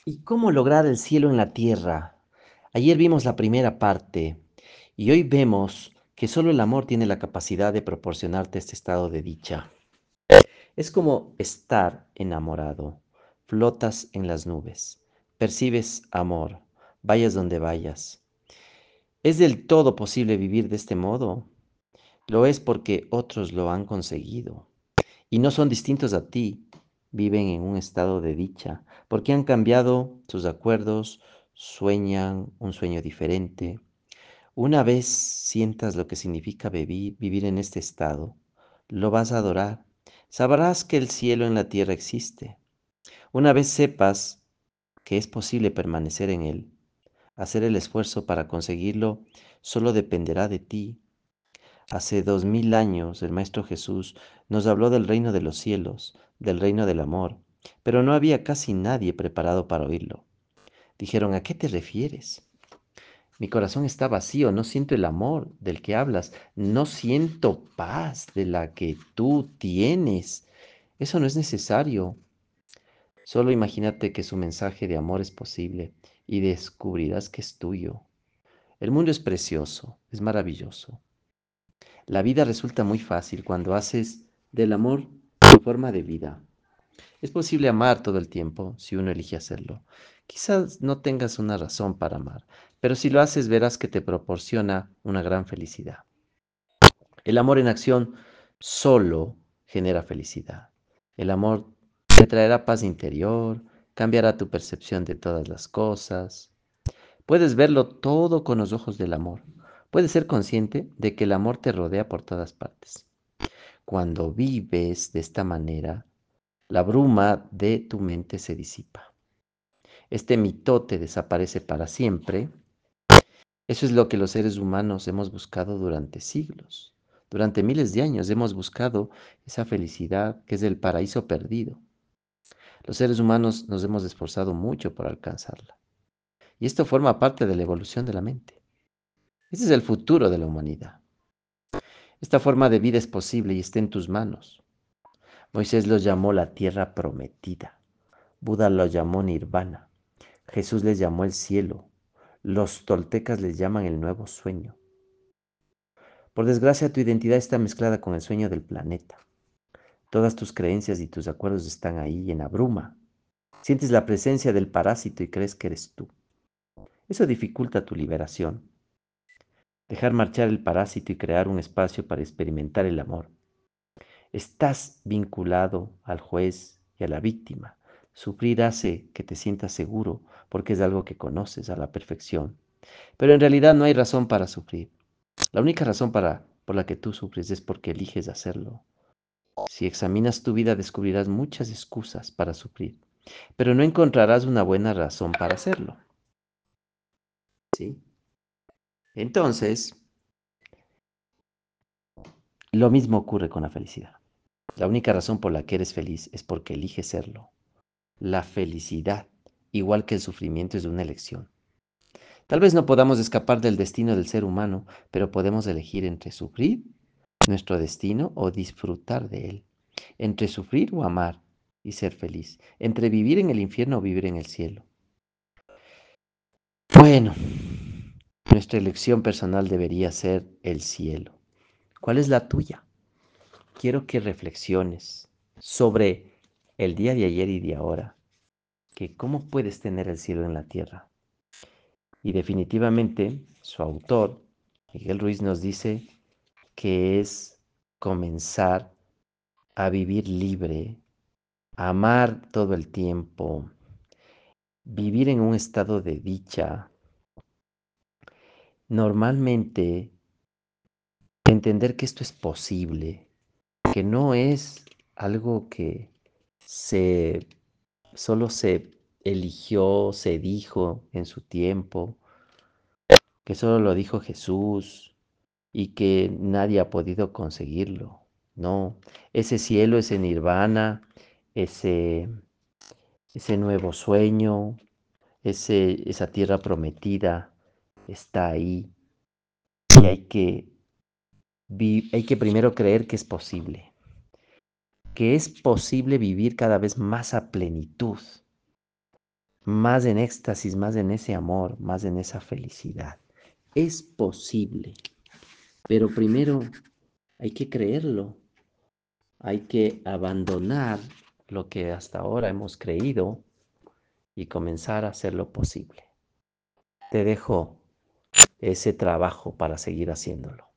¿Y cómo lograr el cielo en la tierra? Ayer vimos la primera parte y hoy vemos que solo el amor tiene la capacidad de proporcionarte este estado de dicha. Es como estar enamorado. Flotas en las nubes. Percibes amor. Vayas donde vayas. ¿Es del todo posible vivir de este modo? Lo es porque otros lo han conseguido y no son distintos a ti. Viven en un estado de dicha porque han cambiado sus acuerdos, sueñan un sueño diferente. Una vez sientas lo que significa vivir en este estado, lo vas a adorar. Sabrás que el cielo en la tierra existe. Una vez sepas que es posible permanecer en él, hacer el esfuerzo para conseguirlo solo dependerá de ti. Hace 2000 años el Maestro Jesús nos habló del reino de los cielos, del reino del amor, pero no había casi nadie preparado para oírlo. Dijeron, ¿a qué te refieres? Mi corazón está vacío, no siento el amor del que hablas, no siento paz de la que tú tienes. Eso no es necesario. Solo imagínate que su mensaje de amor es posible y descubrirás que es tuyo. El mundo es precioso, es maravilloso. La vida resulta muy fácil cuando haces del amor tu forma de vida. Es posible amar todo el tiempo si uno elige hacerlo. Quizás no tengas una razón para amar, pero si lo haces verás que te proporciona una gran felicidad. El amor en acción solo genera felicidad. El amor te traerá paz interior, cambiará tu percepción de todas las cosas. Puedes verlo todo con los ojos del amor. Puedes ser consciente de que el amor te rodea por todas partes. Cuando vives de esta manera, la bruma de tu mente se disipa. Este mitote desaparece para siempre. Eso es lo que los seres humanos hemos buscado durante siglos. Durante miles de años hemos buscado esa felicidad que es el paraíso perdido. Los seres humanos nos hemos esforzado mucho por alcanzarla. Y esto forma parte de la evolución de la mente. Este es el futuro de la humanidad. Esta forma de vida es posible y está en tus manos. Moisés los llamó la tierra prometida. Buda lo llamó nirvana. Jesús les llamó el cielo. Los toltecas les llaman el nuevo sueño. Por desgracia, tu identidad está mezclada con el sueño del planeta. Todas tus creencias y tus acuerdos están ahí en la bruma. Sientes la presencia del parásito y crees que eres tú. Eso dificulta tu liberación. Dejar marchar el parásito y crear un espacio para experimentar el amor. Estás vinculado al juez y a la víctima. Sufrir hace que te sientas seguro porque es algo que conoces a la perfección. Pero en realidad no hay razón para sufrir. La única razón por la que tú sufres es porque eliges hacerlo. Si examinas tu vida descubrirás muchas excusas para sufrir, pero no encontrarás una buena razón para hacerlo. ¿Sí? Entonces, lo mismo ocurre con la felicidad. La única razón por la que eres feliz es porque eliges serlo. La felicidad, igual que el sufrimiento, es una elección. Tal vez no podamos escapar del destino del ser humano, pero podemos elegir entre sufrir nuestro destino o disfrutar de él, entre sufrir o amar y ser feliz, entre vivir en el infierno o vivir en el cielo. Bueno, nuestra elección personal debería ser el cielo. ¿Cuál es la tuya? Quiero que reflexiones sobre el día de ayer y de ahora, que cómo puedes tener el cielo en la tierra. Y definitivamente su autor, Miguel Ruiz, nos dice que es comenzar a vivir libre, a amar todo el tiempo, vivir en un estado de dicha. Normalmente, entender que esto es posible, que no es algo que se solo se eligió, se dijo en su tiempo, que solo lo dijo Jesús y que nadie ha podido conseguirlo. No, ese cielo, ese nirvana, ese, ese nuevo sueño, esa tierra prometida está ahí y hay que primero creer que es posible vivir cada vez más a plenitud. más en éxtasis, más en ese amor, más en esa felicidad. Es posible, pero primero hay que creerlo, hay que abandonar lo que hasta ahora hemos creído y comenzar a hacer lo posible. Te dejo ese trabajo para seguir haciéndolo.